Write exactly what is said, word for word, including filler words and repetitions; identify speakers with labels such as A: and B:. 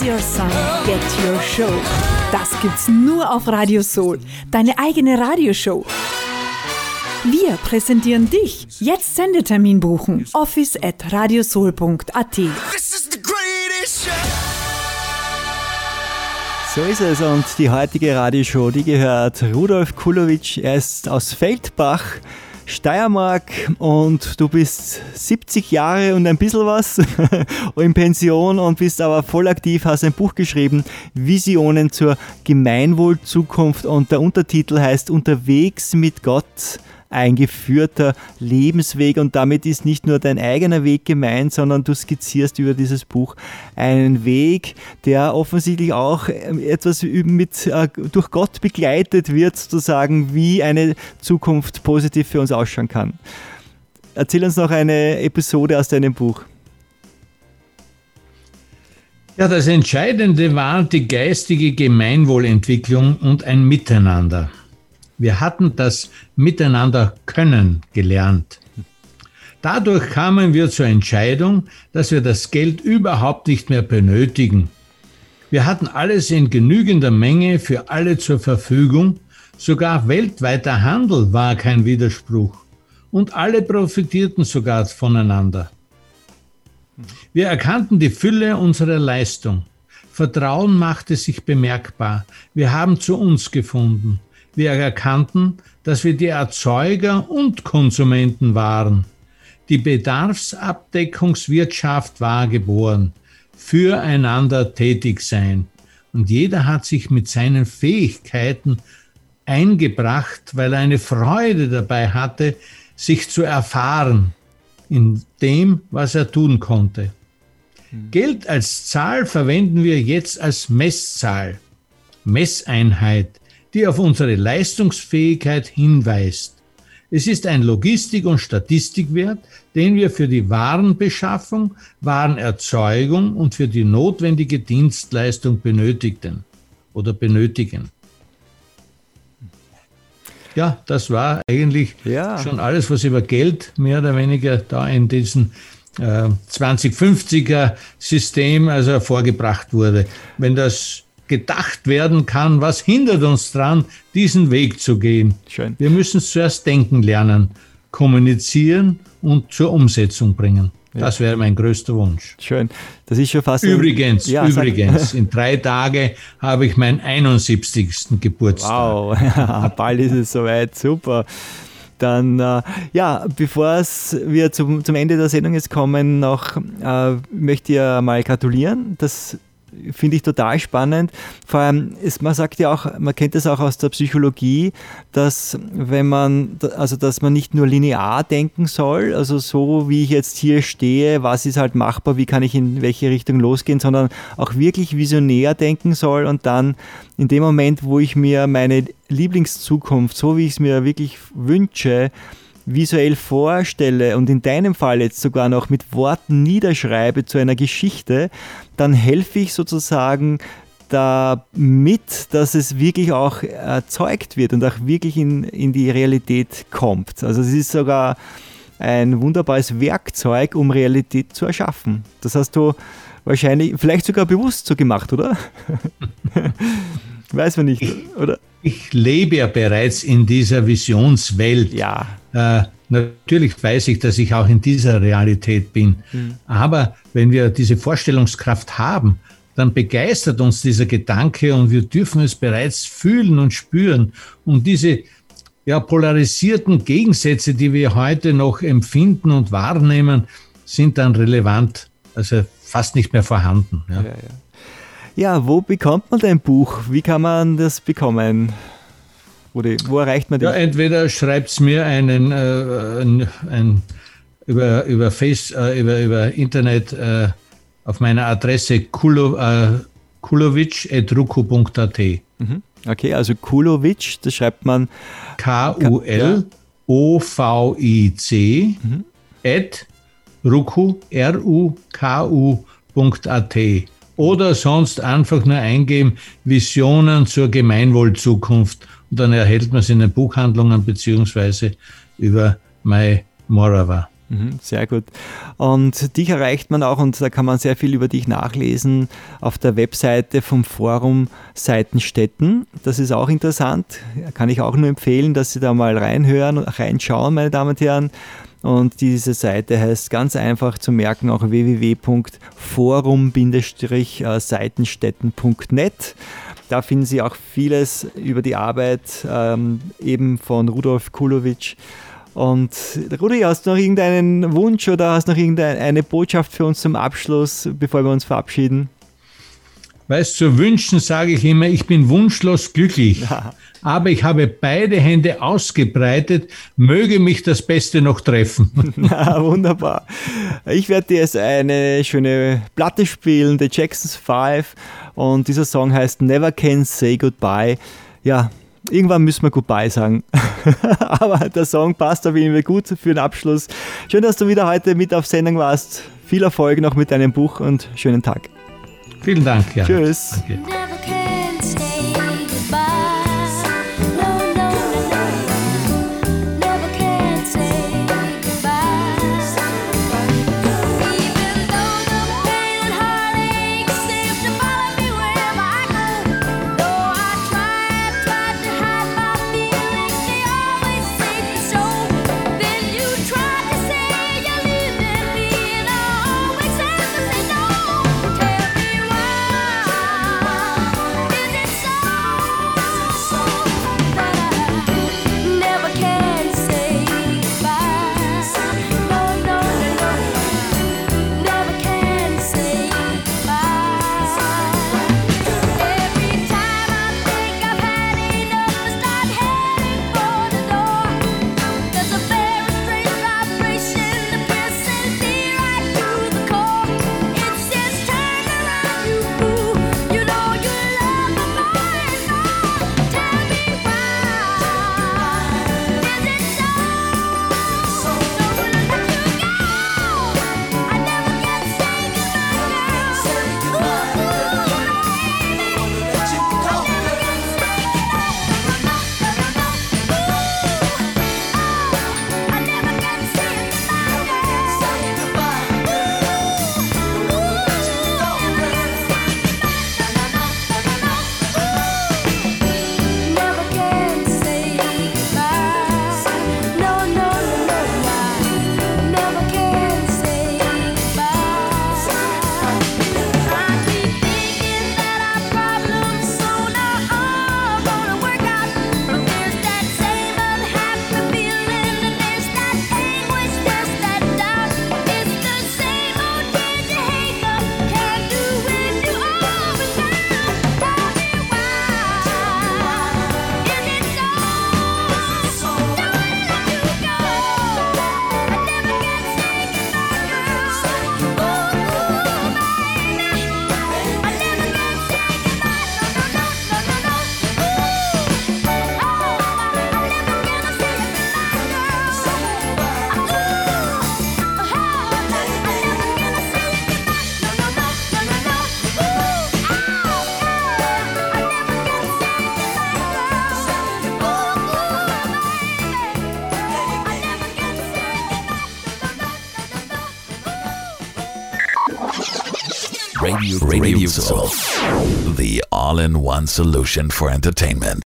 A: your song, get your show. Das gibt's nur auf Radio Soul, deine eigene Radioshow. Wir präsentieren dich. Jetzt Sendetermin buchen. office at radiosoul punkt a t.
B: So ist es, und die heutige Radioshow, die gehört Rudolf Kulowitsch. Er ist aus Feldbach, Steiermark, und du bist siebzig Jahre und ein bisschen was in Pension und bist aber voll aktiv, hast ein Buch geschrieben, Visionen zur Gemeinwohlzukunft, und der Untertitel heißt Unterwegs mit Gott, ein geführter Lebensweg, und damit ist nicht nur dein eigener Weg gemeint, sondern du skizzierst über dieses Buch einen Weg, der offensichtlich auch etwas mit, äh, durch Gott begleitet wird, sozusagen, wie eine Zukunft positiv für uns ausschauen kann. Erzähl uns noch eine Episode aus deinem Buch.
C: Ja, das Entscheidende war die geistige Gemeinwohlentwicklung und ein Miteinander. Wir hatten das Miteinander können gelernt. Dadurch kamen wir zur Entscheidung, dass wir das Geld überhaupt nicht mehr benötigen. Wir hatten alles in genügender Menge für alle zur Verfügung. Sogar weltweiter Handel war kein Widerspruch. Und alle profitierten sogar voneinander. Wir erkannten die Fülle unserer Leistung. Vertrauen machte sich bemerkbar. Wir haben zu uns gefunden. Wir erkannten, dass wir die Erzeuger und Konsumenten waren. Die Bedarfsabdeckungswirtschaft war geboren. Füreinander tätig sein. Und jeder hat sich mit seinen Fähigkeiten eingebracht, weil er eine Freude dabei hatte, sich zu erfahren in dem, was er tun konnte. Mhm. Geld als Zahl verwenden wir jetzt als Messzahl, Messeinheit, die auf unsere Leistungsfähigkeit hinweist. Es ist ein Logistik- und Statistikwert, den wir für die Warenbeschaffung, Warenerzeugung und für die notwendige Dienstleistung benötigten oder benötigen. Ja, das war eigentlich ja. schon alles, was über Geld mehr oder weniger da in diesem äh, zwanzig fünfziger System also vorgebracht wurde. Wenn das gedacht werden kann, was hindert uns daran, diesen Weg zu gehen? Schön. Wir müssen zuerst denken lernen, kommunizieren und zur Umsetzung bringen. Ja. Das wäre mein größter Wunsch.
B: Schön. Das ist schon fast...
C: Übrigens, ja, übrigens, in drei Tagen habe ich meinen einundsiebzigsten Geburtstag.
B: Wow, bald ist es soweit, super. Dann, äh, ja, bevor wir zum, zum Ende der Sendung jetzt kommen, noch äh, möchte ich mal gratulieren. Das finde ich total spannend. Vor allem, ist, man sagt ja auch, man kennt das auch aus der Psychologie, dass wenn man, also dass man nicht nur linear denken soll, also so wie ich jetzt hier stehe, was ist halt machbar, wie kann ich in welche Richtung losgehen, sondern auch wirklich visionär denken soll, und dann in dem Moment, wo ich mir meine Lieblingszukunft, so wie ich es mir wirklich wünsche, visuell vorstelle und in deinem Fall jetzt sogar noch mit Worten niederschreibe zu einer Geschichte, dann helfe ich sozusagen damit, dass es wirklich auch erzeugt wird und auch wirklich in, in die Realität kommt. Also es ist sogar ein wunderbares Werkzeug, um Realität zu erschaffen. Das hast du wahrscheinlich, vielleicht sogar bewusst so gemacht, oder? Weiß man nicht, oder?
C: Ich lebe ja bereits in dieser Visionswelt.
B: Ja.
C: Äh, natürlich weiß ich, dass ich auch in dieser Realität bin. Mhm. Aber wenn wir diese Vorstellungskraft haben, dann begeistert uns dieser Gedanke und wir dürfen es bereits fühlen und spüren. Und diese ja, polarisierten Gegensätze, die wir heute noch empfinden und wahrnehmen, sind dann relevant, also fast nicht mehr vorhanden. Ja.
B: Ja, ja. Ja, wo bekommt man dein Buch? Wie kann man das bekommen? Wo, die, wo erreicht man das?
C: Ja, entweder schreibt es mir einen, äh, ein, ein, über, über, Face, äh, über, über Internet äh, auf meiner Adresse kulo, äh, kulowitsch at ruku punkt a t.
B: Okay, also Kulowitsch, das schreibt man
C: K U L O V I C mhm. at ruku, R U K U Punkt A T. Oder sonst einfach nur eingeben, Visionen zur Gemeinwohlzukunft. Und dann erhält man es in den Buchhandlungen beziehungsweise über MyMorava.
B: Sehr gut. Und dich erreicht man auch, und da kann man sehr viel über dich nachlesen, auf der Webseite vom Forum Seitenstetten. Das ist auch interessant, kann ich auch nur empfehlen, dass Sie da mal reinhören und reinschauen, meine Damen und Herren. Und diese Seite heißt ganz einfach zu merken auch w w w punkt forum seitenstetten punkt net. Da finden Sie auch vieles über die Arbeit ähm, eben von Rudolf Kulowitsch. Und Rudi, hast du noch irgendeinen Wunsch oder hast du noch irgendeine Botschaft für uns zum Abschluss, bevor wir uns verabschieden?
C: Weißt du, zu wünschen sage ich immer, ich bin wunschlos glücklich, ja. Aber ich habe beide Hände ausgebreitet, möge mich das Beste noch treffen.
B: Na, wunderbar. Ich werde dir jetzt eine schöne Platte spielen, The Jacksons Five, und dieser Song heißt Never Can Say Goodbye. Ja, irgendwann müssen wir Goodbye sagen. Aber der Song passt auf jeden Fall gut für den Abschluss. Schön, dass du wieder heute mit auf Sendung warst. Viel Erfolg noch mit deinem Buch und schönen Tag.
C: Vielen Dank. Ja.
B: Tschüss.
C: Danke.
D: Radio, Radio Soul, the all-in-one solution for entertainment.